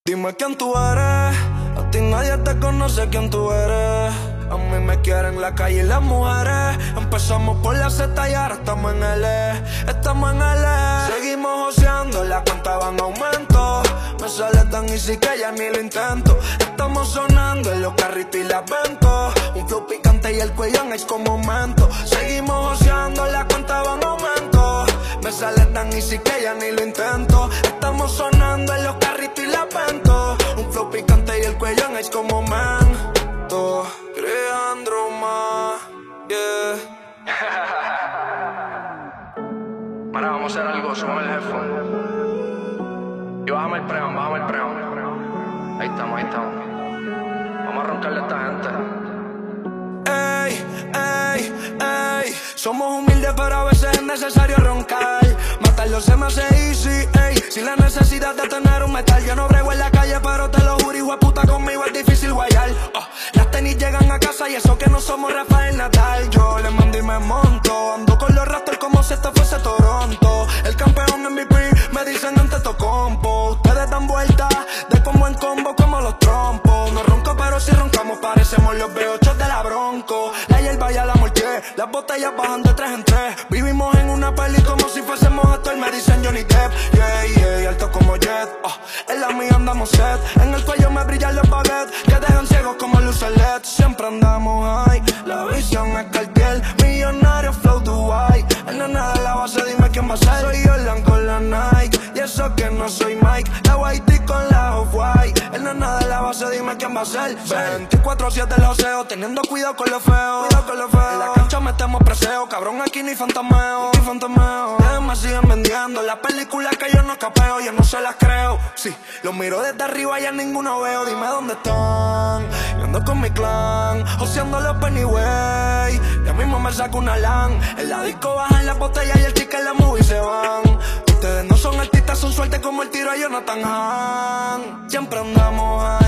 Dime quién tú eres, a ti nadie te conoce quién tú eres. A mí me quieren la calle y las mujeres. Empezamos por la Z y ahora estamos en L. Estamos en L. Seguimos joseando, la cuenta va en aumento. Me sale tan easy que ya ni lo intento. Estamos sonando en los carritos y las ventos. Un flow picante y el cuello en ice como mento. Seguimos joseando, la cuenta va en aumento. Me sale tan easy que ya ni lo intento. Estamos sonando en los carritos y las ventos. Un flow picante y el cuello en ice como mento. Creando más, yeah. Ahora vamos a hacer algo, súbame el headphone. Y bájame el preón, bájame el preón. Ahí estamos, ahí estamos. Vamos a roncarle a esta gente. Ey, ey, ey. Somos humildes pero a veces es necesario roncar. Matarlo se me hace easy, ey. Sin la necesidad de tener un metal. Yo no brego en la calle pero te lo juro, hijo de puta, conmigo es difícil guayar. Las tenis llegan a casa y eso que no somos Rafael Nadal. Yo le mando y me monto. Ando con los Raptors como si esto fuese Toronto. El campeón MVP, me dicen ante compo. Ustedes dan vueltas de combo en combo como los trompos. No ronco pero si roncamos parecemos los B8 de la Bronco. La hierba ya la molteé, las botellas bajan de 3 en 3. Vivimos en una peli como si fuésemos actores. Me dicen Johnny Depp, yeah, yeah, alto como jet. En la mía andamos set, en el cuello me brillan los baguettes que dejan ciegos como luces LED. Siempre andamos high, la visión es Cartier. Millonario flow Dubai. En la nada de la base dime quién va a ser. Soy Jordan con la Nike y eso que no soy Mike. La Whitey con la Off-White. En la nada de la base dime quién va a ser. 24/7 los oseo, teniendo cuidado con lo feo. En la cancha metemos preseo, cabrón aquí ni fantameo. Ustedes me siguen vendiendo las películas que yo no capeo, yo no se las creo. Sí, los miro desde arriba y a ninguno veo. Dime dónde están. Yo ando con mi clan, joseando los Pennyway. Ya mismo me saco una LAN. En la disco bajan las botellas y el ticket en la movie se van. Ustedes no son artistas, son suerte como el tiro a Jonathan Han. Siempre andamos ahí,